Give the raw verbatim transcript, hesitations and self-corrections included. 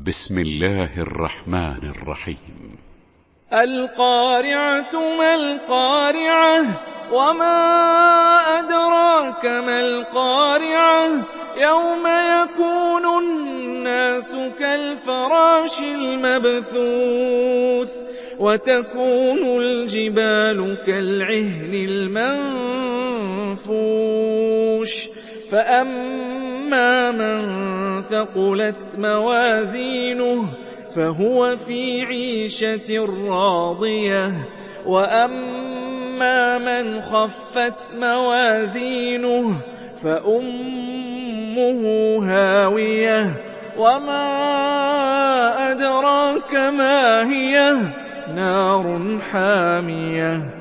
بسم الله الرحمن الرحيم. القارعة ما القارعة وما أدراك ما القارعة يوم يكون الناس كالفراش المبثوث وتكون الجبال كالعهن المنفوش فأما من ثقلت موازينه فهو في عيشة راضية وأما من خفت موازينه فأمه هاوية وما أدراك ما هي نار حامية